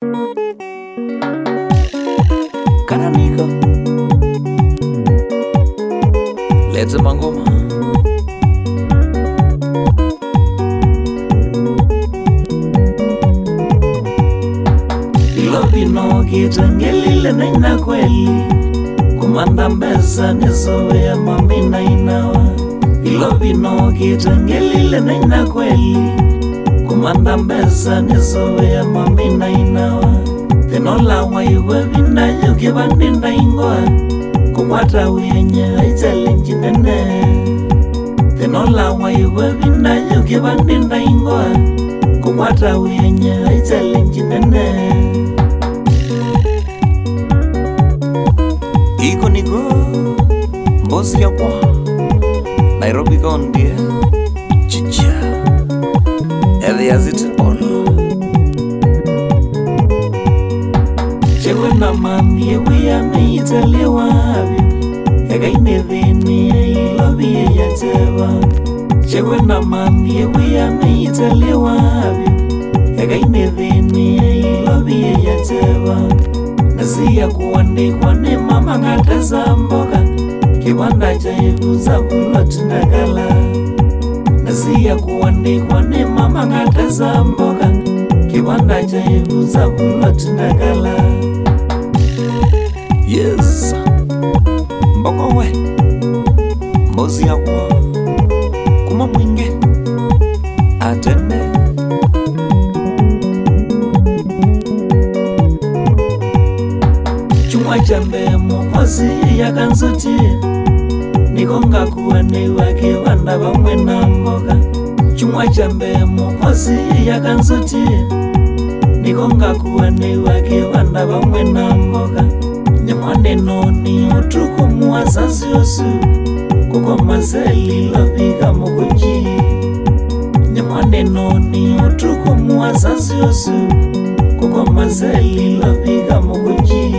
Kananiko Lete mangoma Ilobino kitangelile na ina kweli Kumanda mbesa nisowe ya mami na inawa Ilobino kitangelile na ina kweli Kumanda mbesa nisowe ya mami na inawa Tinola waiwe vina yuki bandinda ingoa Kumwata uyenye aichallenge nene Tinola waiwe vina yuki bandinda ingoa Kumwata uyenye aichallenge nene Iko niko Mbosi ya kwa Nairobi kondia Chicha Ethi azit olo Chewe na mami yewe ya meitelewa avyo Ega ineveni ya ilobi ya tewa Chewe na mami yewe ya meitelewa avyo Ega ineveni ya ilobi ya tewa Nasiya kuandikwa ni mama ngateza mboga Kiwanda cha ibuza bulot ndakala Nasiya kuandikwa ni mama ngateza mboga Kiwanda cha ibuza bulot ndakala Yes Mboko we Mbozi ya kwa Kuma mwinge Atende Chumwa chambe mwazi ya kanzuti Nikonga kuwa niwa kiwanda bamwe na mboga Chumwa chambe mwazi ya kanzuti Nikonga kuwa niwa kiwanda bamwe na mboga Nyamwane noni utuku muwazazi osu Kuko mazeli lopika mukunji Nyamwane noni utuku muwazazi osu Kuko mazeli lopika mukunji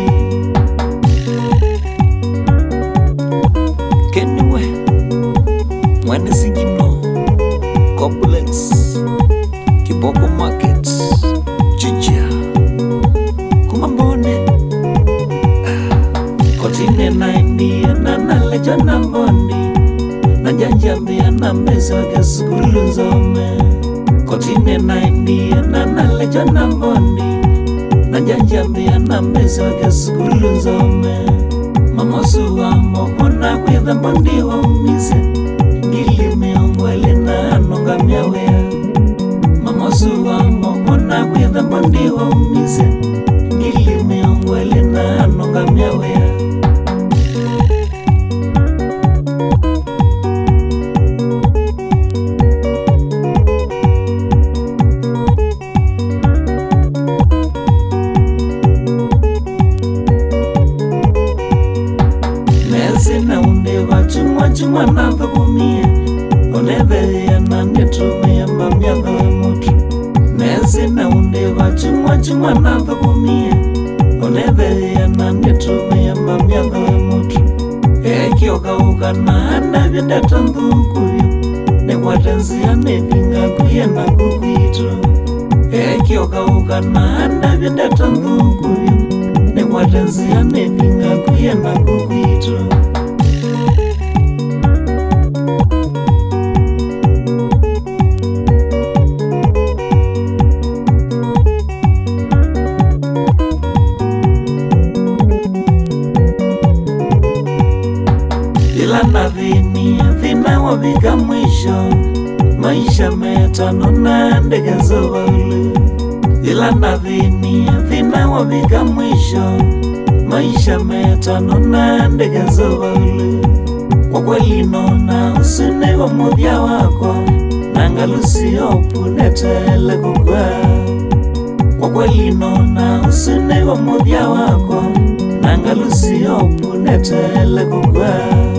Keniwe Mwene singino Complex Kiboko Market Chicha Kumambone Kotine na india na nalejo na mbondi Na janjambia na mbezo ke sukulu nzome Kotine na india na nalejo na mbondi Na janjambia na mbezo ke sukulu nzome Mamosu wa mokona kwitha mbondi wa umise Ngili miongwele na anonga miawea Mamosu wa mokona kwitha mbondi wa umise Ngili miongwele na anonga miawea Chumwa na dhakumie Oneve ya na netume ya mamyadho ya motu Nezi na undeva chumwa na dhakumie Oneve ya na netume ya mamyadho ya motu Ekioka uka na anavi ndeta ndhukuyo Nekwatenzi ya nevinga kuye na kukuito Ekioka uka na anavi ndeta ndhukuyo Nekwatenzi ya nevinga kuye na kukuito Ilana vina wabika mwisho Maisha metano na ndege zoba ulu Ilana vina wabika mwisho Maisha metano na ndege zoba ulu Kwa kweli nona usine wa mudhia wako Nangalusi opu netele kukwa Kwa kweli nona usine wa mudhia wako Nangalusi opu netele kukwa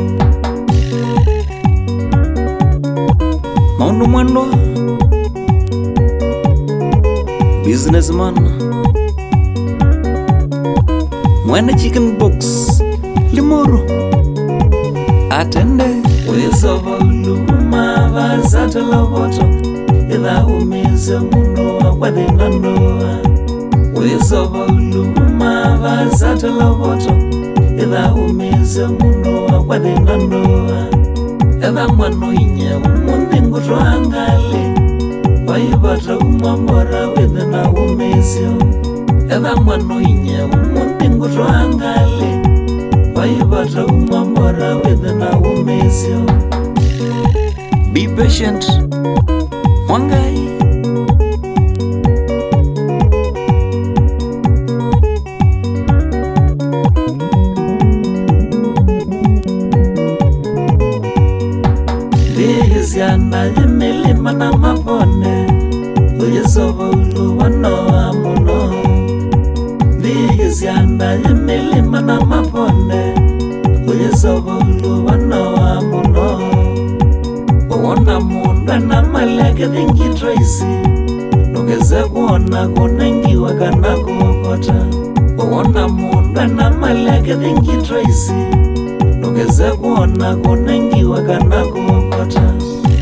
Maundu mwendo Businessman Mwene chicken box Limuru Atende Wizova uluma Vazata la voto Ila umize mundu wa kwa dina ndoa Wizova uluma vasata lavoto Eva umize mundu wa wadena ndoa Eva mwano inye umundi ngutu angale Waibata umambora withena umizio Eva mwano inye umundi ngutu angale Waibata umambora withena umizio Be patient Mwangai Yana yemilima na mabone Uyezova uluwa noa muno Yana yemilima na mabone Uyezova uluwa noa muno Uwona munda na maleke vingi traisi Nugeze kuona kunengiwa kana kukota Uwona munda na maleke vingi traisi Nugeze kuona kunengiwa kana kukota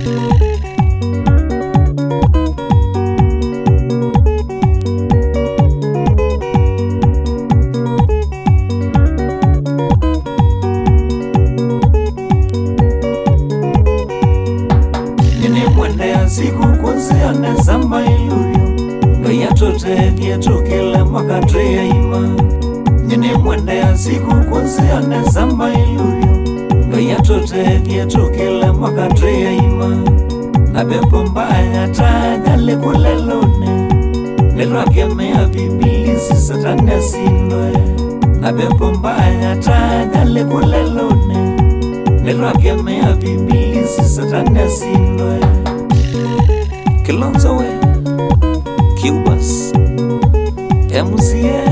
Siku kunzi anezamba iluyo Ngaya totevye tukile mwakatre ya ima Nyine mwende ya siku kunzi anezamba iluyo Ngaya totevye tukile mwakatre ya ima Nabepo mbaya tagale kulelone Nilwakemea bibilisi satane sindoe Nabepo mbaya tagale kulelone Nilwakemea bibilisi satane sindoe Kilonzo we, Cubas, MCA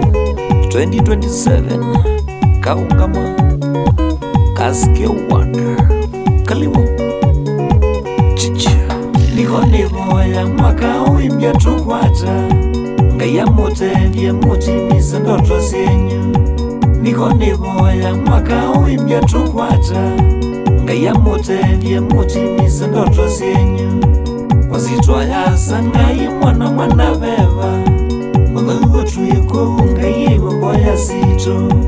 2027, Kaungama, Kaske Wonder, Kaliwo, Chicha. Niko nivo ya mwaka uimbia tukwata, Ngaya mote vye muti misa ndoto sienyu. Niko nivo ya mwaka uimbia tukwata, Ngaya mote vye muti misa ndoto sienyu. Wazitwa ya sangai mwana veva Mwaga uwa tuyeko unga yewa kwa ya sito